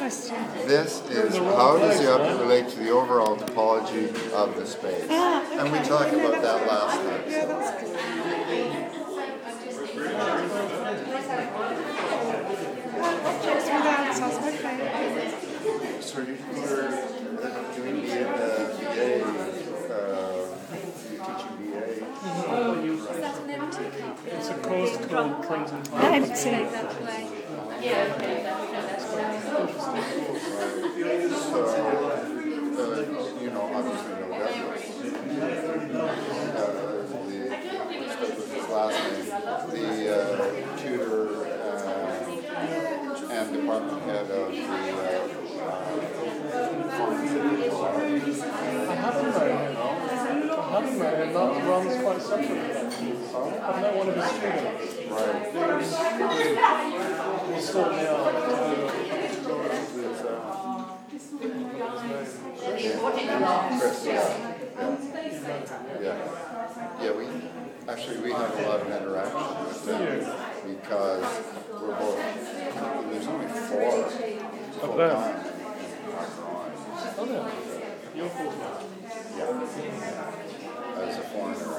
question. This is how does the object relate to the overall topology of the space? Okay. And we talked about that last time. Yeah, that's good. Objects without us, okay. So you're doing BA, you're teaching BA. It's a course called Clinton. Empty. So, obviously no reference. His last name, the tutor and department head of the I haven't met him. That runs quite separately. I've met one of his students. right. He's still there. Chris, yeah, we have a lot of interaction with them because we're both, there's only 4 full-time in our drawing. Oh, yeah. You're cool. Yeah. As a foreigner,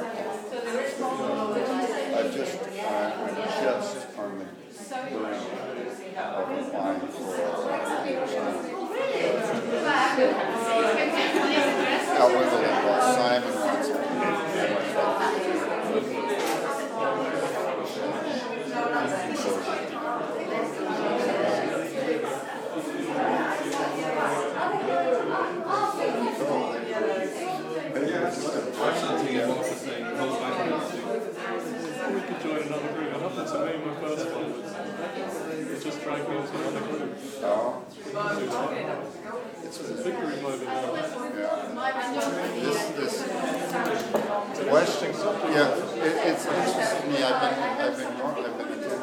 I'm just on the brink of applying for however, Simon wants to. We could join another group. I happened to meet my first one. It just dragged me into another group. Oh. It's a big group over there. This question, it's interesting to me. I've been attending the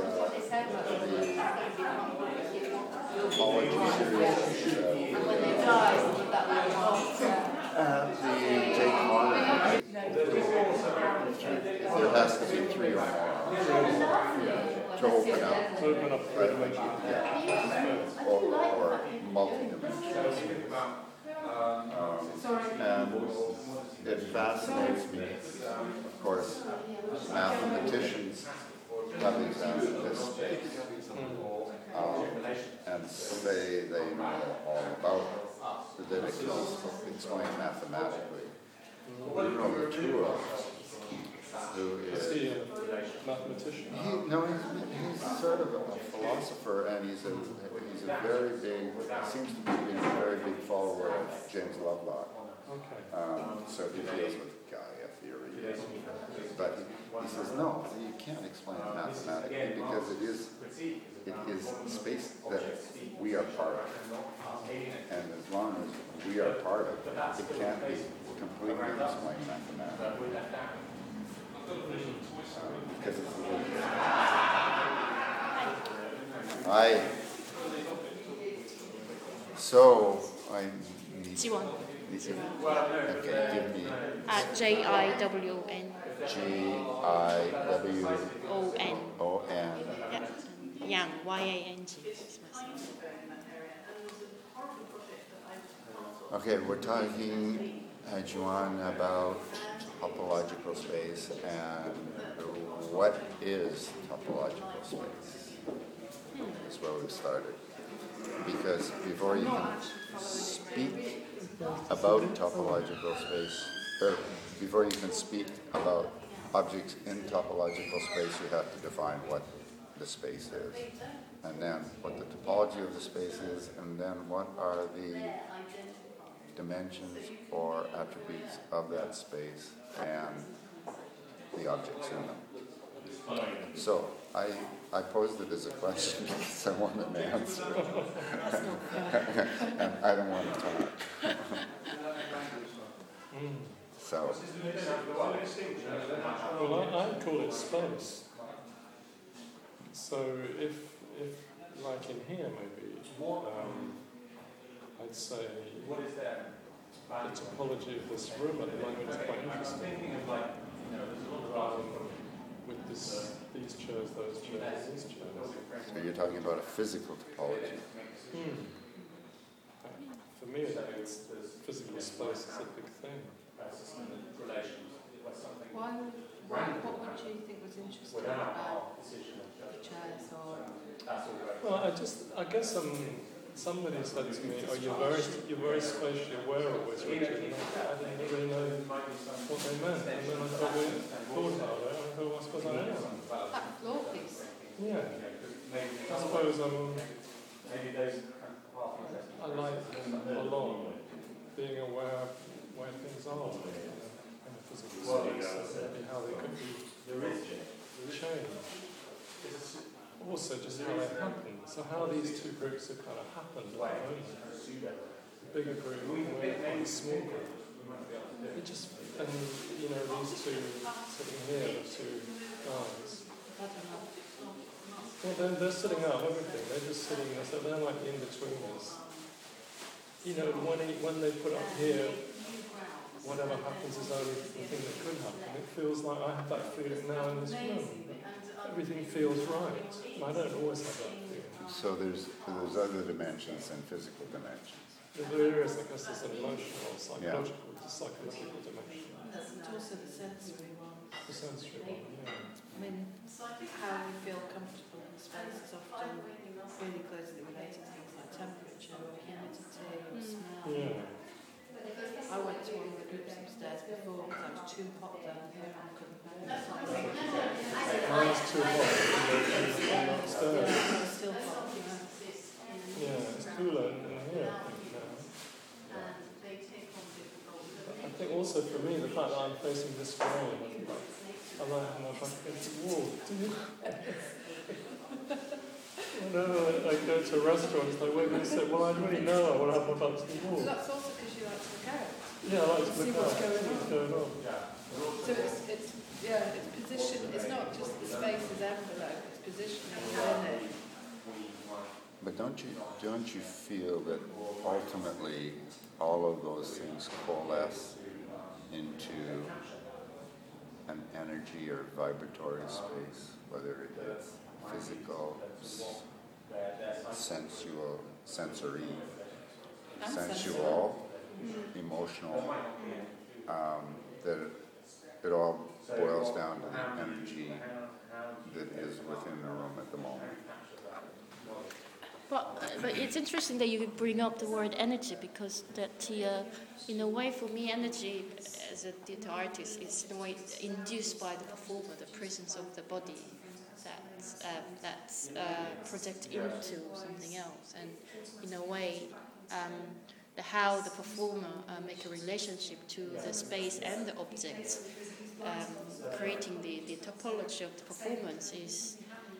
topology series the Jake Martin. There has to be 3 or more to open up. Or multi-dimensional. And it fascinates me. Of course, mathematicians have examined this space and say they know all about it, that it can explain mathematically. We know the 2 of us, who is he a mathematician? He's sort of a philosopher, and he's a very big, seems to be being a very big follower of James Lovelock. Okay. So he deals with Gaia theory. But he says, no, you can't explain it mathematically because it is space that we are part of. And as long as we are part of it, it can't be completely explained mathematically. Because it's the way I need Jiwon. Okay, give me Jiwon. Jiwon. Yang, Yang. Okay, we're talking, Juan, about topological space and what is topological space. That's where we started. Because before you can speak about topological space, or before you can speak about objects in topological space, you have to define what the space is, and then what the topology of the space is, and then what are the dimensions or attributes of that space and the objects in them. So I posed it as a question because I want an answer. And I don't want to talk. So. Well, I'd call it space. So if like in here maybe, I'd say the topology of this room at the moment is quite interesting. With these chairs, those chairs, these chairs. So you're talking about a physical topology. interested about chairs or... Well, I guess somebody said to me, "Oh, you're very spatially aware always, Richard." And I didn't really know what they meant. And then I thought about it, and I thought, well, I suppose I am. That floor piece. Yeah. I suppose I like a lot being aware of where things are in a physical space, and how they could be changed. Also, just how they happen. So how these two groups have kind of happened at the moment. The bigger group and the small group. It just, and these two sitting here, the two guys. I don't know. Well, they're sitting up, everything. They're just sitting there, so they're like the in-betweeners. When they put up here, whatever happens is only the thing that could happen. It feels like I have that feeling now in this room. Everything feels right. I don't always have that feeling. So there's other dimensions than physical dimensions. There is, I guess, there's an emotional, psychological, psychological dimension. It's also the sensory one. The sensory one, yeah. I mean, how we feel comfortable in space is often really closely related to things like temperature or humidity or smell. Yeah. I went to one of the groups upstairs before because I was too hot down here and I couldn't bear it. Mine is too hot and upstairs. I was still hot, Yeah, it's cooler in here, I think, now. I think also for me, the fact that I'm facing this way, I like how my back against the wall. Whenever I go to a restaurant, it's like, wait a minute, well, I really know I want to have my back to the wall. That's also because you like to look out. Yeah, I like to See look what's out. going on. What's So it's position. It's not just the space's envelope. It's positioning within it. But don't you feel that ultimately all of those things coalesce into an energy or vibratory space, whether it's physical, sensory, sensual, emotional, that it all boils down to the energy that is within the room at the moment. But it's interesting that you bring up the word energy, because that in a way for me energy as a theatre artist is in a way induced by the performer, the presence of the body that's projected into something else, and in a way how the performer make a relationship to the space and the objects, creating the topology of the performance is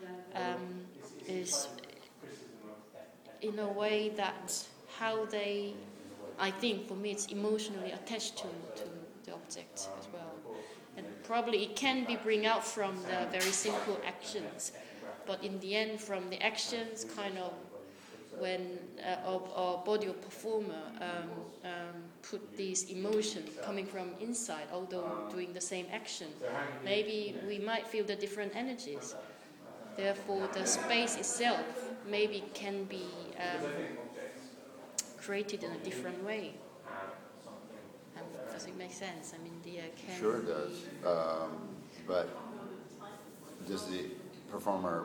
in a way that how they, I think for me it's emotionally attached to the object as well. And probably it can be bring out from the very simple actions, but in the end from the actions kind of when our body or performer put these emotions coming from inside, although doing the same action, maybe we might feel the different energies. Therefore, the space itself maybe can be created in a different way. Does it make sense? I mean, can Sure it does. But does the performer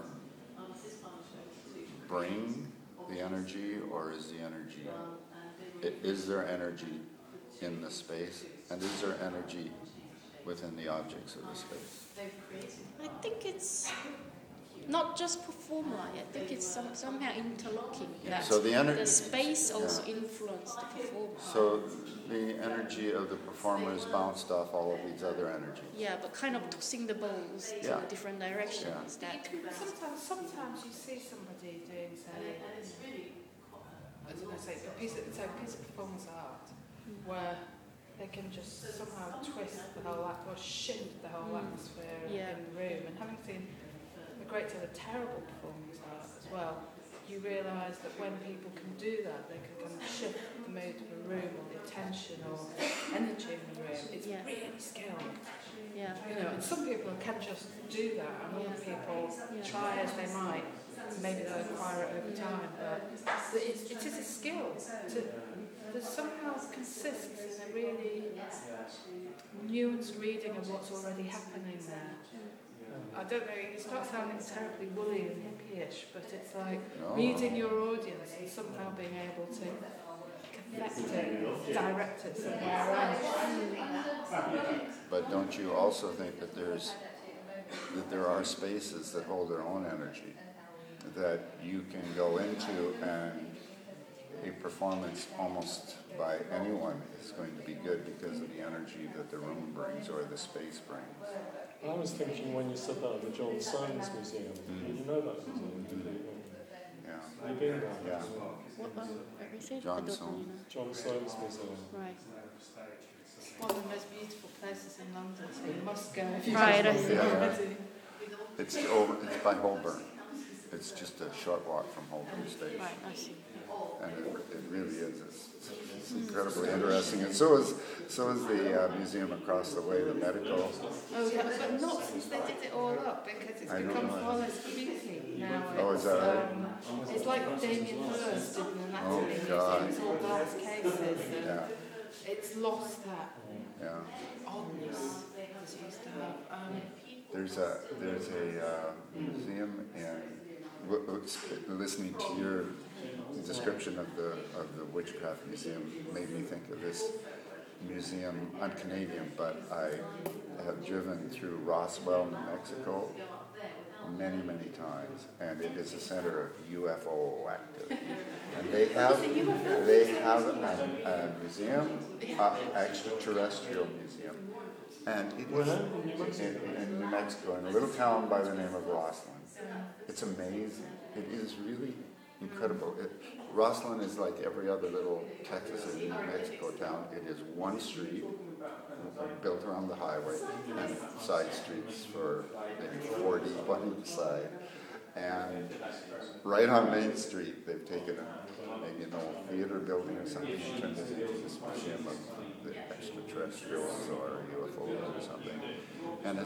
bring the energy, or is the energy? Is there energy in the space, and is there energy within the objects of the space? I think it's not just performer. I think it's somehow interlocking. That So the space also influences the performer. So the energy of the performer is bounced off all of these other energies. Yeah, but kind of tossing the balls to different directions. Yeah. Sometimes you see somebody doing, say, I don't know, say a piece of performance art where they can just somehow twist the whole or shift the whole atmosphere in the room. And having seen a great deal of terrible performance art as well, you realise that when people can do that, they can kind of shift the mood of a room or the attention or energy in the room. It's really skilled. Yeah. And some people can just do that, and other people try as they might. Maybe they'll acquire it over time, but it is a skill. That somehow consists in a really nuanced reading of what's already happening there. I don't know, it's not sounding terribly woolly and hippie-ish, but it's like No. reading your audience and somehow being able to connect it, direct it somewhere else. But don't you also think that there are spaces that hold their own energy that you can go into, and a performance almost by anyone is going to be good because of the energy that the room brings or the space brings? I was thinking when you said that, the John Soames Museum. You know that museum, did you? Yeah. You've been there? Yeah. What is it? John I don't know, Soames. you know. John Soames Museum. Right. It's one of the most beautiful places in London, so you must go if you Right, haven't I see. already. It's by Holborn. It's just a short walk from Holborn Station. Right, I see. And it really is. It's incredibly interesting. And so is the museum across the way, the medical. Oh yeah, but not since they did it all up, because it's I don't become know. far less creepy now. Oh, is that right? It's like Damien Hirst did an anatomy museum, God. it's all glass cases, and Yeah, it's lost that yeah. oddness it used to have. There's a museum listening to your description of the Witchcraft Museum made me think of this museum. I'm Canadian, but I have driven through Roswell, New Mexico, many times, and it is a center of UFO activity. And they have a museum, extraterrestrial museum, and it is in New Mexico, in a little town by the name of Rosslyn. It's amazing. It is really incredible. Rosslyn is like every other little Texas or New Mexico town. It is one street built around the highway and side streets for maybe 40 on each side. And right on Main Street, they've taken maybe an old theater building or something and turned it into this museum of the extraterrestrials or UFOs or something. And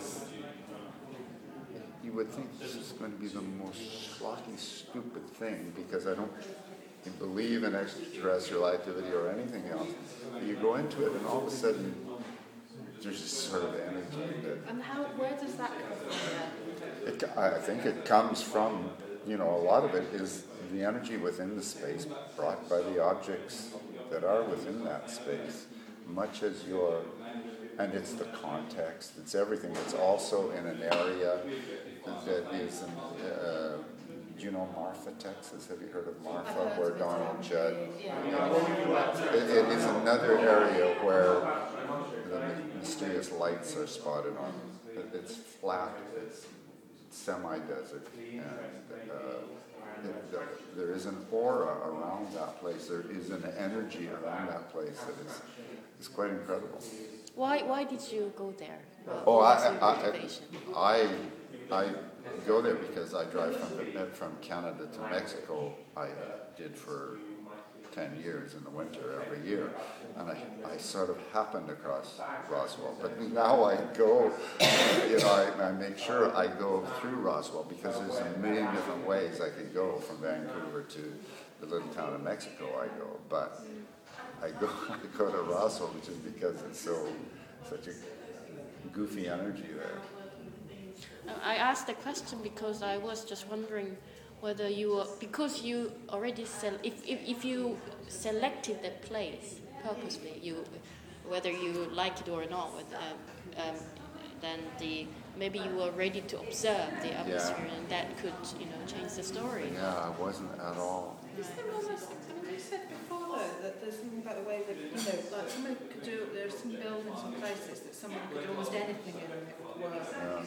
you would think this is going to be the most schlocky, stupid thing, because I don't believe in extraterrestrial activity or anything else. But you go into it and all of a sudden there's this sort of energy that... And where does that come from? I think it comes from, a lot of it is the energy within the space brought by the objects that are within that space, much as and it's the context, it's everything. It's also in an area that is in, do you know Marfa, Texas? Have you heard of Marfa, where Donald Judd? It is another area where the mysterious lights are spotted on. It's flat, it's semi-desert, and there is an aura around that place. There is an energy around that place that is quite incredible. Why did you go there? I go there because I drive from Canada to Mexico. I did for 10 years in the winter every year, and I sort of happened across Roswell. But now I go, I make sure I go through Roswell, because there's a million different ways I could go from Vancouver to the little town of Mexico I go. But I go to Roswell just because it's such a goofy energy there. I asked the question because I was just wondering whether because you already if you selected the place purposely, whether you like it or not, then maybe you were ready to observe the atmosphere, and that could change the story. Yeah, I wasn't at all. You said before though that there's something about the way that like someone could do. There's some buildings and places that someone could do almost anything in and it would work.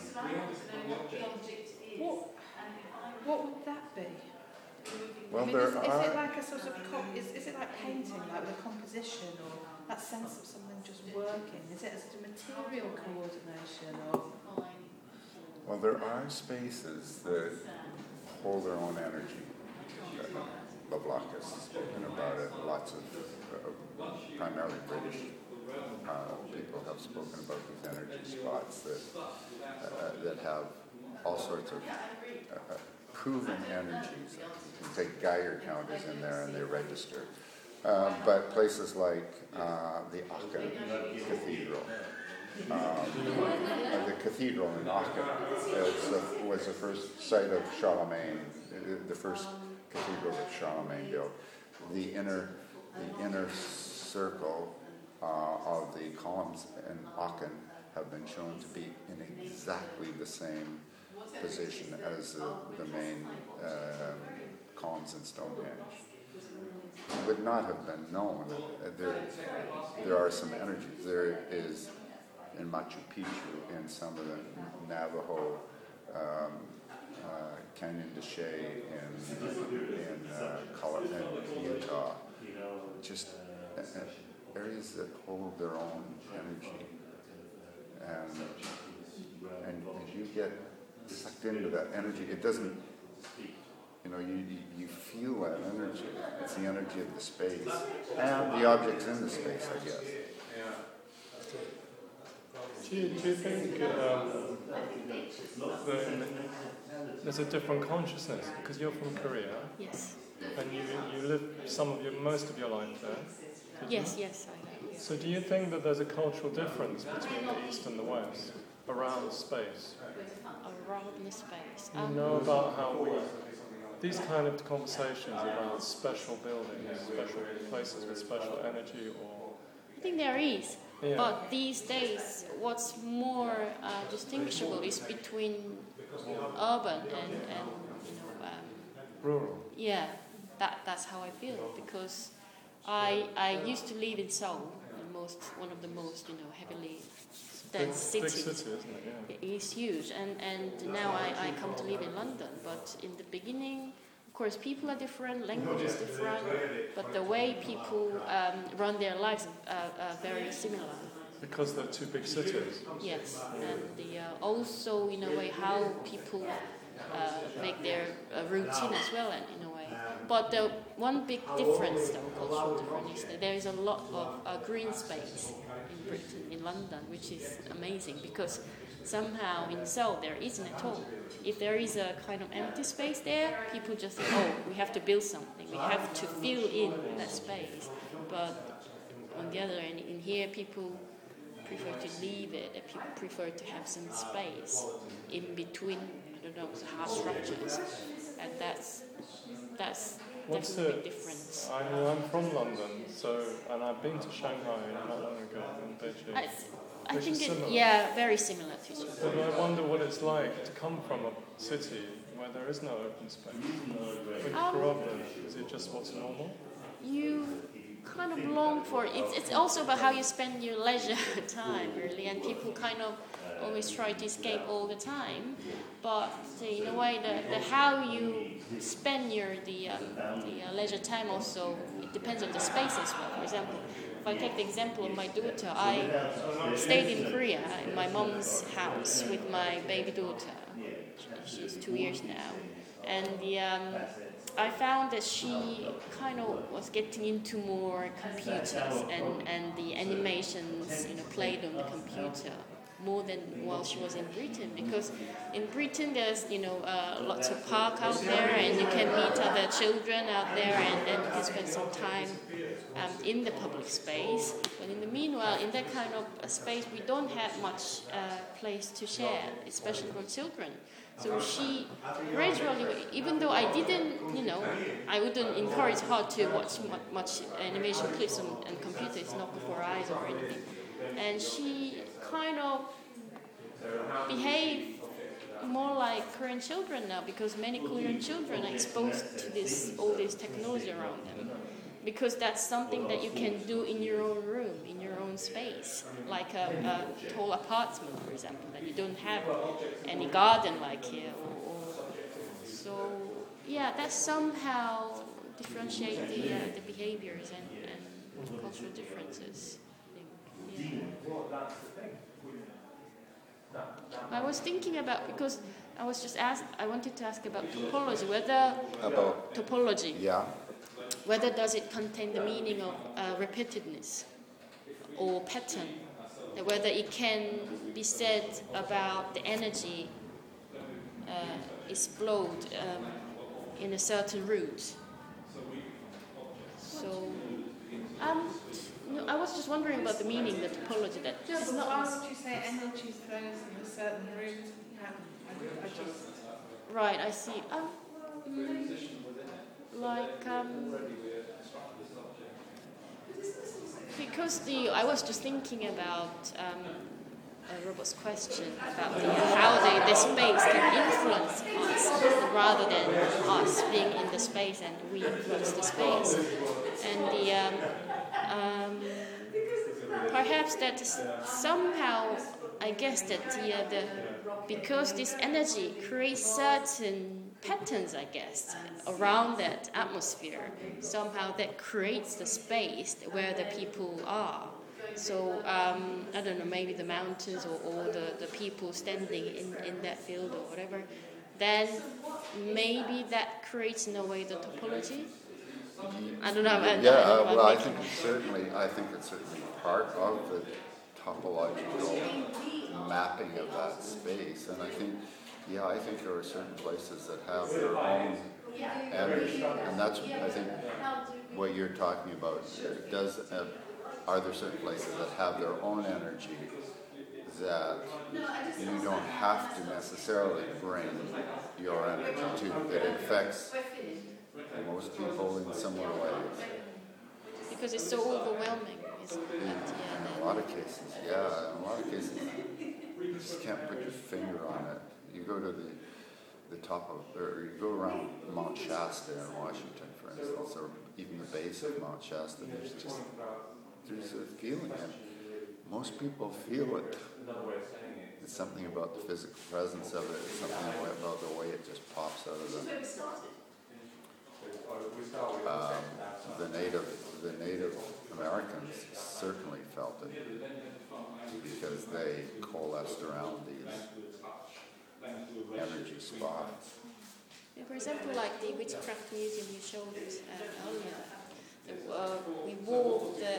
What would that be? Well, is it like a sort of is it like painting, like the composition, or that sense of something just working? Is it a sort of material coordination, or? Well, there are spaces that hold their own energy. Lovelock has spoken about it. Lots of primarily British people have spoken about these energy spots that have all sorts of proven energies. You can take Geiger counters in there and they register. But places like the Aachen Cathedral the cathedral in Aachen was the first site of Charlemagne, the first cathedral that Charlemagne built. The inner circle of the columns in Aachen have been shown to be in exactly the same position as the main columns in Stonehenge. It would not have been known. There are some energies. There is in Machu Picchu, in some of the Navajo, Canyon de Chelly in Utah, just areas that hold their own energy, and you get sucked into that energy. It doesn't, you feel that energy. It's the energy of the space and the objects in the space, I guess. Do you think there's a different consciousness? Because you're from Korea. Yes. And you live most of your life there. Yes, I have. So do you think that there's a cultural difference between the East and the West around space? Around the space. You know about how these kind of conversations about special buildings, special places with special energy, or I think there is. Yeah. But these days, what's more distinguishable is between urban and rural. Yeah, that's how I feel, because I used to live in Seoul, one of the most heavily dense cities. Big city, isn't it? Yeah. It's huge, and now I come to live in London. But in the beginning, of course, people are different, language is different, but the way people run their lives are very similar. Because they're two big cities. Yes, and also in a way how people make their routine as well, and in a way. But the one big difference, though, cultural difference, is that there is a lot of green space in Britain, in London, which is amazing, because somehow in Seoul there isn't at all. If there is a kind of empty space there, people just think, we have to build something, we have to fill in that space. But on the other end, in here, people prefer to leave it, and people prefer to have some space in between, the house structures, and that's definitely a big difference. I'm from London, and I've been to Shanghai not long ago, and Beijing. I think very similar to each other. But I wonder what it's like to come from a city where there is no open space. When you grow up there, is it just what's normal? You kind of long for it. It's also about how you spend your leisure time, really, and people kind of always try to escape all the time. But in a way, the how you spend your leisure time also, it depends on the space as well. For example, if I take the example of my daughter, I stayed in Korea in my mom's house with my baby daughter. She's 2 years now, and I found that she kind of was getting into more computers and the animations, played on the computer more than while she was in Britain, because in Britain there's lots of park out there, and you can meet other children out there, and then you can spend some time in the public space. But in the meanwhile, in that kind of space, we don't have much place to share, especially for children. So she gradually, even though I didn't, I wouldn't encourage her to watch much animation clips on computer, it's not good for her eyes or anything. And she kind of behaved more like Korean children now, because many Korean children are exposed to all this technology around them. Because that's something that you can do in your own room, in your own space, like a tall apartment, for example, that you don't have any garden like here. So, that somehow differentiate the behaviors and cultural differences. I was thinking about, because I wanted to ask about topology, topology. Yeah. Whether does it contain the meaning of repeatedness or pattern, whether it can be said about the energy is flowed in a certain route. So No, I was just wondering about the meaning, the topology. That Yeah, it's but not. why would you say energy flows in a certain route? I just... Right, I see. Because I was just thinking about Robert's question about how the space can influence us rather than us being in the space and we influence the space. And perhaps that somehow, I guess that because this energy creates certain patterns, I guess, around that atmosphere, somehow that creates the space where the people are. So, I don't know, maybe the mountains or the people standing in that field or whatever, then maybe that creates in a way the topology. I don't know. I think it's certainly part of the topological mapping of that space, and I think there are certain places that have their own energy, and that's, I think, what you're talking about. Are there certain places that have their own energy that you don't have to necessarily bring your energy to, that it affects most people in similar ways? Because it's so overwhelming, isn't it? In a lot of cases, you just can't put your finger on it. You go to the top of, or you go around Mount Shasta in Washington, for instance, or even the base of Mount Shasta, there's a feeling, and most people feel it. It's something about the physical presence of it, it's something about the way it just pops out of them. The Native Americans certainly felt it because they coalesced around these energy spots. Yeah, for example, like the Witchcraft Museum you showed us earlier, we walk the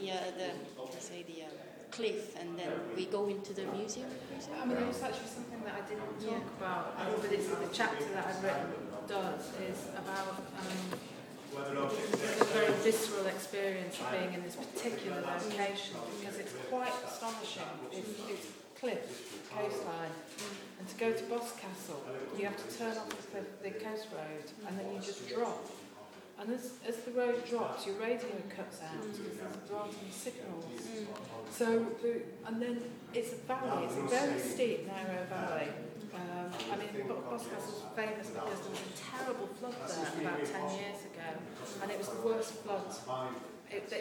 cliff and then we go into the museum. I mean, it's actually something that I didn't talk about, but it's the chapter that I've written is about the very visceral experience of being in this particular location, because it's quite astonishing. It's cliff, coastline, and to go to Boscastle, you have to turn off the coast road, and then you just drop. And as the road drops, your radio cuts out because there aren't any signals. So, and then it's a valley, it's a very steep, narrow valley. I mean, Boscastle's famous because there was a terrible flood there about 10 years ago, and it was the worst flood. It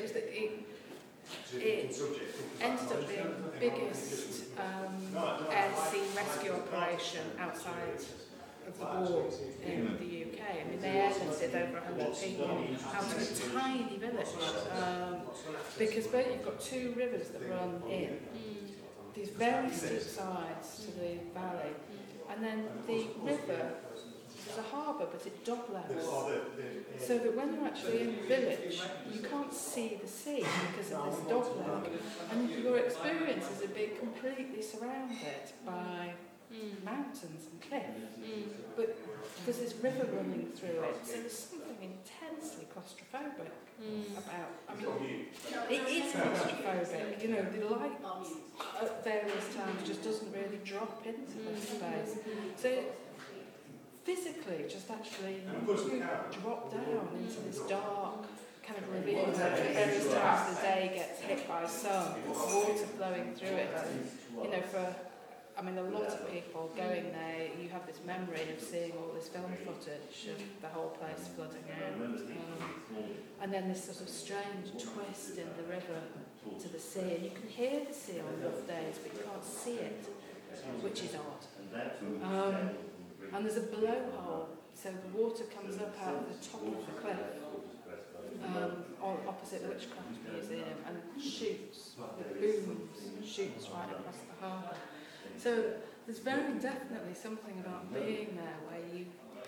ended up being the biggest air-sea rescue operation outside of the war in the UK. I mean, they airlifted over 100 people out of a tiny village because you've got two rivers that run in, these very steep sides to the valley, and then the river, there's a harbour, but it dog-legs, so that when you're actually in the village, you can't see the sea because of this dog-leg, and your experience is being completely surrounded by mountains and cliffs, but there's this river running through it, so there's something intensely claustrophobic about. I mean, it is claustrophobic. You know, the light at various times just doesn't really drop into the space. So physically, just actually you drop down into this dark kind of ravine that at various times of the day gets hit by sun, water flowing through it. You know, a lot of people going there, you have this memory of seeing all this film footage of the whole place flooding out. And then this sort of strange twist in the river to the sea. And you can hear the sea on rough days, but you can't see it, which is odd. And there's a blowhole, so the water comes up out of the top of the cliff, opposite the Witchcraft Museum, and shoots, it booms, shoots right across the harbour. So there's very definitely something about being there where you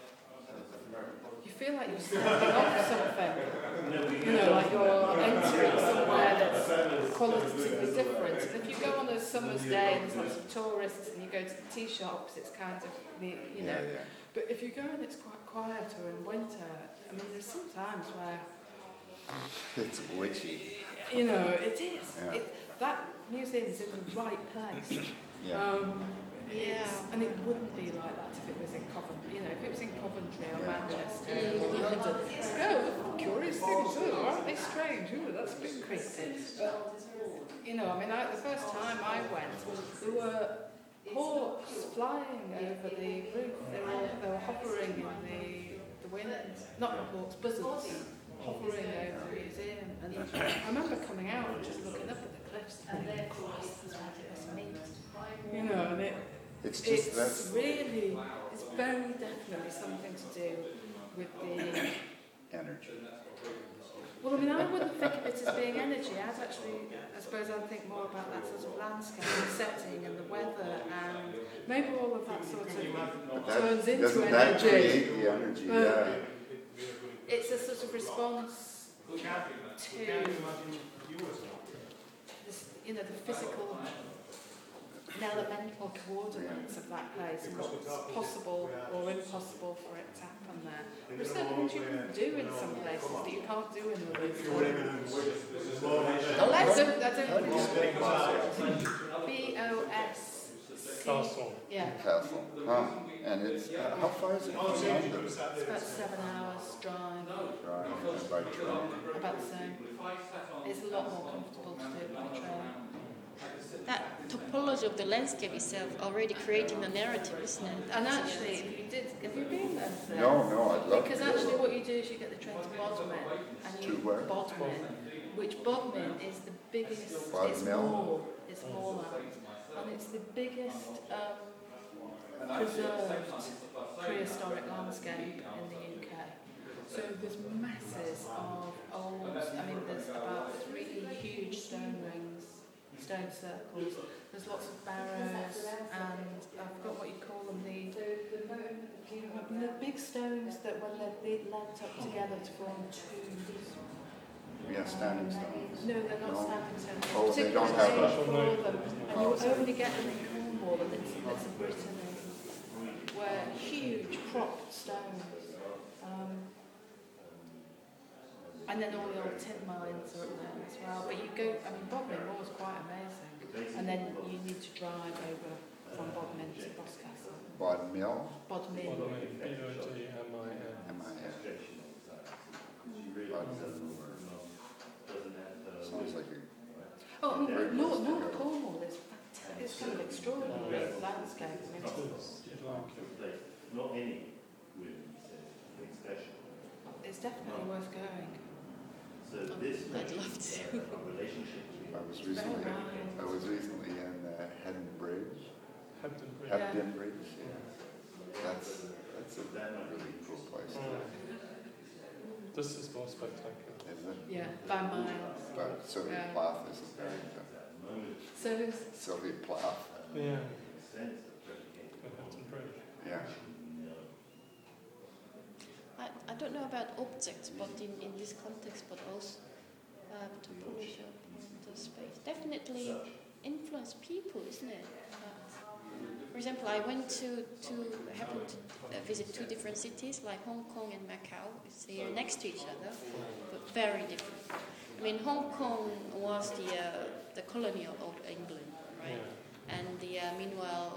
feel like you're stepping off something. You know, like you're entering somewhere that's qualitatively different. And if you go on a summer's day and there's lots of tourists and you go to the tea shops, it's kind of, you know. Yeah. But if you go and it's quite quieter in winter, I mean, there's some times where it's witchy. You know, it is. Yeah. That museum is in the right place. Yeah. And it wouldn't be like that if it was in Coventry. You know, if it was in Coventry or Yeah. Manchester or London. Oh, curious things. Oh, aren't they strange? Oh, that's a bit creepy. But, you know, I mean, the first time I went, there were hawks flying over the roof. They were hovering in the wind. Not hawks, buzzards. Hovering over the museum. And I remember coming out and just looking up at the cliffs and thinking, Christ, that's what it means. You know, and It's just it's very definitely something to do with the energy. Well, I mean, I wouldn't think of it as being energy. I suppose I'd think more about that sort of landscape, the setting and the weather, and maybe all of that sort of turns into Doesn't energy. that create the energy? Yeah. It's a sort of response to this, you know, the physical and elemental coordinates of that place and what's possible or impossible for it to happen there. There's certain things you can do in some places that you can't do in others. How do you spell Boston? B-O-S. Castle. Yeah. Castle. Huh. And it's, how far is it from London? It's about 7 hours drive. Right, by train. About the same. It's a lot more comfortable to do it by train. That topology of the landscape itself already creating the narrative, isn't it? And actually, have you been there? No, I'd love Because to. actually what you do is you get the train to Bodmin, and To where? Bodmin, which Bodmin is the biggest, Bodmin? it's moorland, and it's the biggest preserved prehistoric landscape in the UK. So there's masses of old, I mean there's about 3 huge stone rings, stone circles, there's lots of barrows, and I forgot what you call them, the big stones that when they're lent up together to form tombs. Yeah, standing stones. No, they're not No. standing stones. Oh, they don't Particular have name a- for them, and you only get them in Cornwall, and it's a Brittany, where huge propped stones. And then all the old tin mines are up there as well. But you go, I mean, Bodmin Moor is quite amazing. And then you need to drive over from Bodmin to Boscastle. Bodmin? Bodmin. B-O-D-M-I-N. M-I-N. Bodmin. Sounds like a... Oh, North Cornwall is fantastic. It's kind of extraordinary landscape. I mean, You'd like it. Not any women special. it's definitely worth going. So this I'd love to. relationship. I was recently in Hebden Bridge. Hebden Bridge. Hebden Bridge, yeah. That's a really cool place. This is more spectacular. Is it? Yeah, by miles. But Sylvia Yeah. Plath is very good. So Sylvia Plath. Yeah. Hebden Bridge. Yeah. I don't know about objects, but in this context, but also topology of the space. Definitely influence people, isn't it? For example, I happened to visit 2 different cities, like Hong Kong and Macau. They are next to each other, but very different. I mean, Hong Kong was the colony of England, right? Yeah. And meanwhile,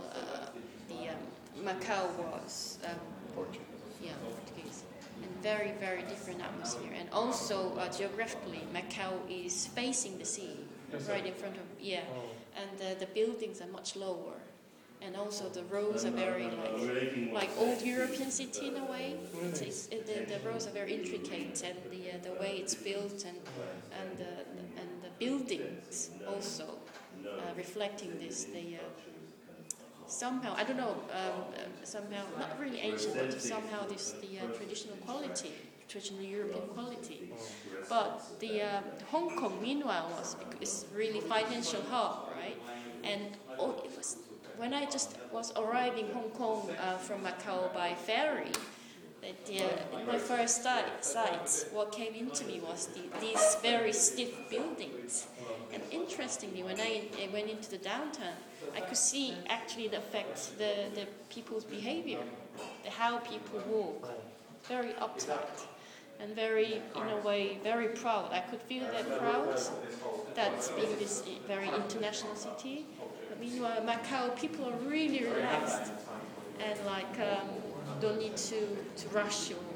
Macau was Portuguese. Portuguese. And very, very different atmosphere. And also, geographically, Macau is facing the sea, right in front of, Oh. and the buildings are much lower. And also the roads are very like old European city in a way. The roads are very intricate, and the way it's built, and the buildings also reflecting this. Somehow, I don't know, somehow, not really ancient, but somehow the traditional quality, traditional European quality. But the Hong Kong, meanwhile, is really financial hub, right? And it was, when I just was arriving Hong Kong from Macau by ferry, in my first sight, what came into me was these very stiff buildings. And interestingly, when I went into the downtown, I could see actually the effect, the people's behavior, how people walk, very uptight. and very, in a way, very proud. I could feel that proud, that being this very international city. But meanwhile, Macau, people are really relaxed and like don't need to rush or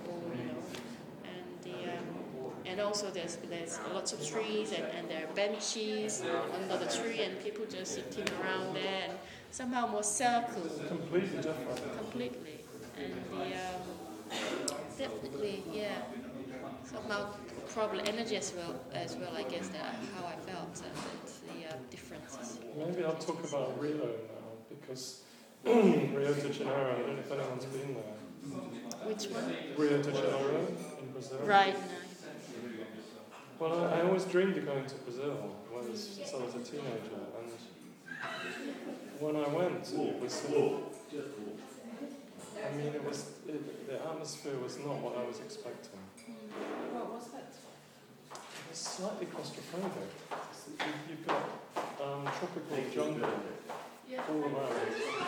and also there's lots of trees and there are benches under the tree and people just sitting around there and somehow more circle. Completely different. Completely. And definitely, yeah. Somehow probably energy as well, I guess, that how I felt the differences. Maybe I'll talk about Rio now, because Rio de Janeiro, I don't know if anyone's been there. Which one? Rio de Janeiro in Brazil. Right. Well, I always dreamed of going to Brazil since I was a teenager, and when I went, it was the atmosphere was not what I was expecting. What was that? It was slightly claustrophobic. You've got tropical jungle all around.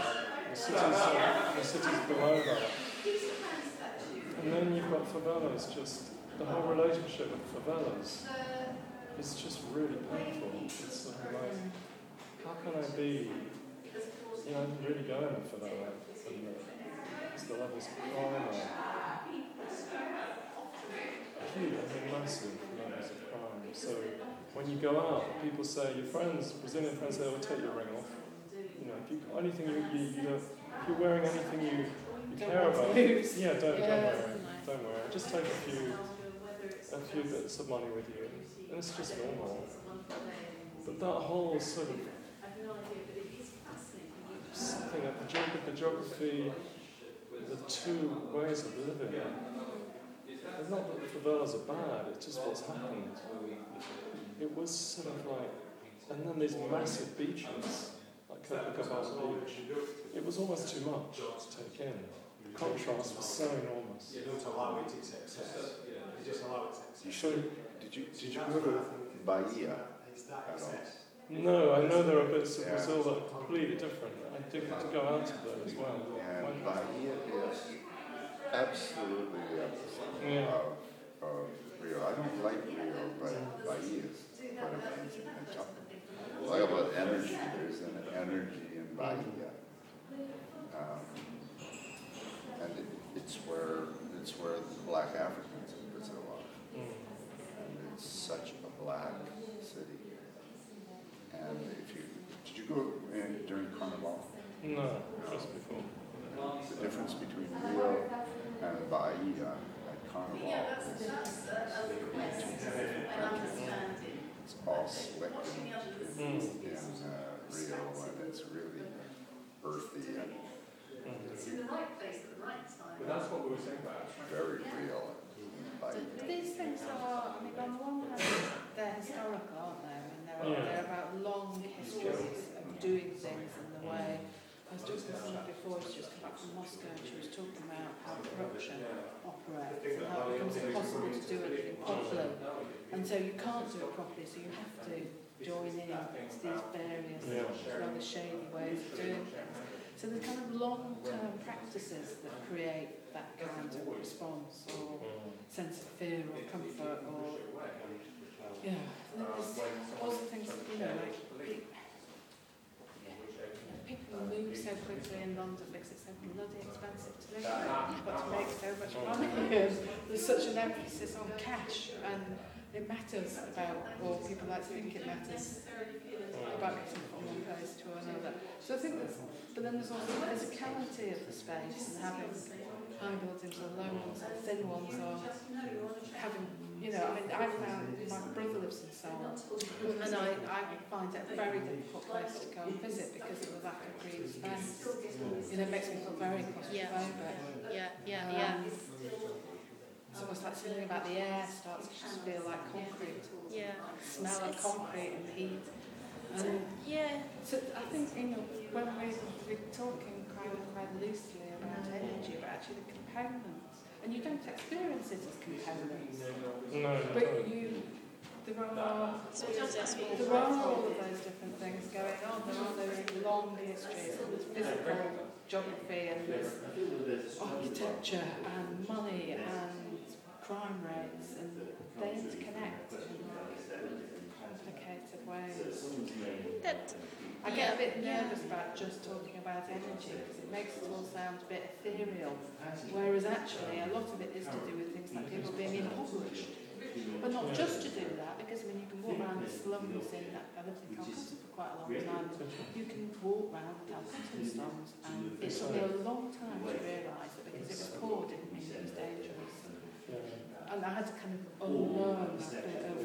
The cities below that. And then you've got favelas, just the whole relationship with favelas is just really painful. It's sort of like, how can I be, really going for that? Because the levels of crime are huge, massive levels of crime. So when you go out, people say, your friends, Brazilian friends, they will take your ring off. If you've got anything you don't, if you're wearing anything you care about, don't wear it. Just take a few bits of money with you, and it's just normal. But that whole sort of something of the geography, the two ways of living. It's not that the favelas are bad, it's just what's happened. It was sort of like, and then these massive beaches, like Copacabana Beach. It was almost too much to take in. The contrast was so enormous. You don't allow it to excess. You just allow it to excess. You should. Did you go to Bahia? Is that excess? No, I know there are bits of Brazil that are completely different. I did get to go out to there as well. And Bahia is absolutely the opposite of Rio. I don't like Rio, but Bahia is quite amazing. Talk about energy. There's an energy in Bahia, and it's where the Black Africans in Brazil are, and it's such a black city. And did you go during Carnival? No, just before. The difference between Rio and Bahia at Carnival is it's all slick in Rio, and it's really earthy and But that's what we were saying about. very real. These things are, on the one hand, they're historical, aren't they? They're about long histories of doing things in the way. I was talking to someone before, she's just come back from Moscow, and she was talking about how corruption operates and how it becomes impossible to do anything properly. And so you can't do it properly, so you have to join in to these various rather shady ways of doing things. So the kind of long-term practices that create that kind of response or sense of fear or comfort or there's also things that, like people move so quickly in London because it's so bloody expensive to live there. You've got to make so much money. There's such an emphasis on cash, and it matters about, or people like to think it matters about getting from one place to another. So I think but then there's also the physicality of the space and having high buildings or low ones or thin ones or having, I found my brother lives in Seoul and I find it a very difficult place to go and visit because of the lack of green space. It makes me feel very claustrophobic. Yeah. It's almost like something about the air starts to just feel like concrete. Yeah. Smell of concrete and heat. So I think, when we're talking quite loosely about energy, but actually the components, and you don't experience it as components. No. But there are all of those different things going on. There are those long histories and there's physical geography and there's architecture and money and crime rates, and they interconnect in complicated ways. I get a bit nervous about just talking about energy because it makes it all sound a bit ethereal, whereas actually a lot of it is to do with things like people being impoverished. But not just to do that, because you can walk around the slums in that I lived in Calcutta for quite a long time. You can walk around the Calcutta slums, and it took me a long time to realise that because it was poor didn't mean it was dangerous. And I had to kind of unlearn that bit of,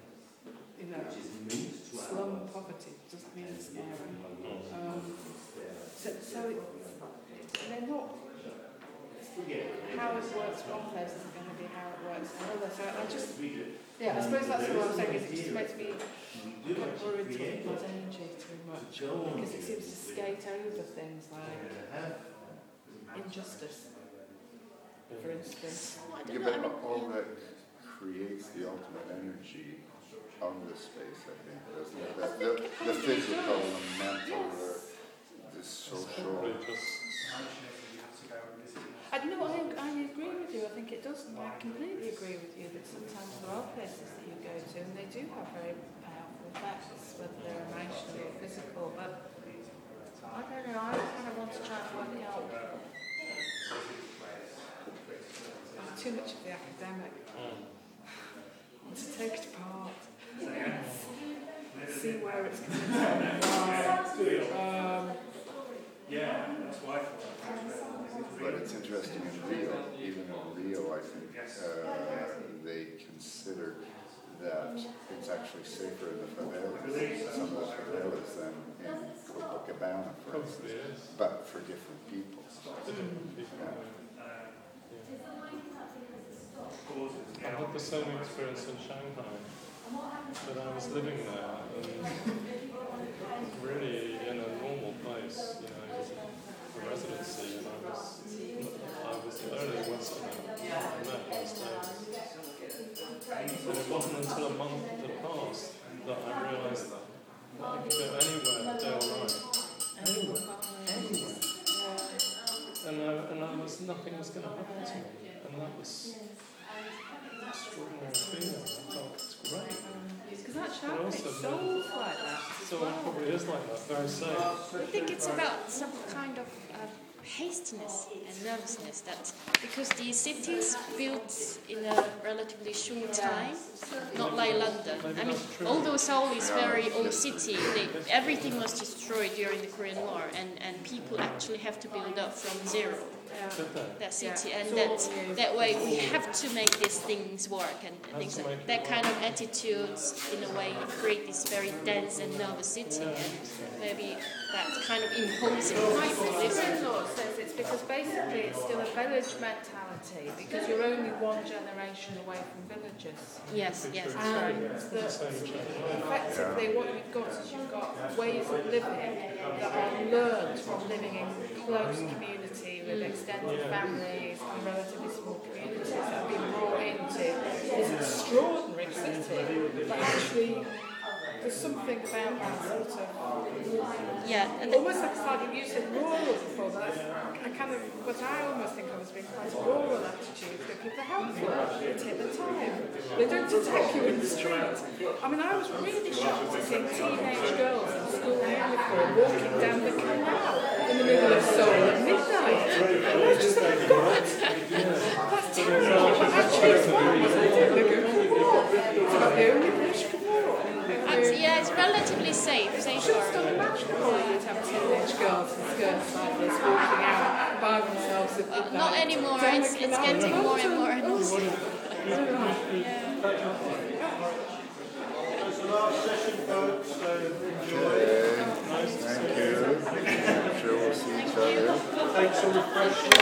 slum poverty just means scary. So they're not. How it works one place isn't going to be how it works another. So I suppose that's what I'm saying. Is it just makes me get worried talking about energy too much because it seems to skate over things like injustice, for instance. But all that creates the ultimate energy of the space, I think, doesn't it? The physical, the mental, the social. I agree with you. I think it does. I completely agree with you that sometimes there are places that you go to and they do have very powerful effects, whether they're emotional or physical. But I don't know. I kind of want to try and work out. I'm too much of the academic to take it apart, see where it's coming from. That's why. But it's interesting in Rio, even in Rio, I think they consider that it's actually safer in the favelas, some of the favelas than in Copacabana, for instance, but for different people. I had the same experience in Shanghai, but I was living there, and really in a normal place, it was a residency, and I was the only Westerner I met those days. And it wasn't until a month had passed that I realised that I could go anywhere, day or night. Anywhere. And nothing was going to happen to me, and that was an extraordinary feeling. I felt it's great. Because that's happening. Souls like that. So it probably is like that, very safe. I think it's about some kind of hastiness and nervousness that because the cities built in a relatively short time, not like London. I mean, although Seoul is a very old city, everything was destroyed during the Korean War, and people actually have to build up from zero. That city, and that way we have to make these things work, and things like that kind of attitudes in a way create this very dense and nervous city, and maybe that kind of imposing people. My sister-in-law says it's because basically it's still a village mentality because you're only one generation away from villages. Yes, and effectively what you've got is you've got ways of living that are learned from living in close community with extended families and relatively small communities that have been brought into this extraordinary city. But actually, there's something about that sort of almost like slightly you said rural before, but I almost think I was being quite a rural attitude that people are helpful, they take the time, they don't attack you in the street. I mean, I was really shocked to see teenage girls in school uniform walking down the canal in the middle of Seoul at midnight. And I was just like, God, that's terrible. But actually it's fine. They're going for a walk. It's about the only place you can walk. It's relatively safe. Just unimaginable you'd have teenage girls in skirts like this walking out by themselves at midnight. Not anymore. It's getting more and more annoying. That's the last session, folks, so enjoy. Thank you. I'm sure we'll see each other. Take some refreshments.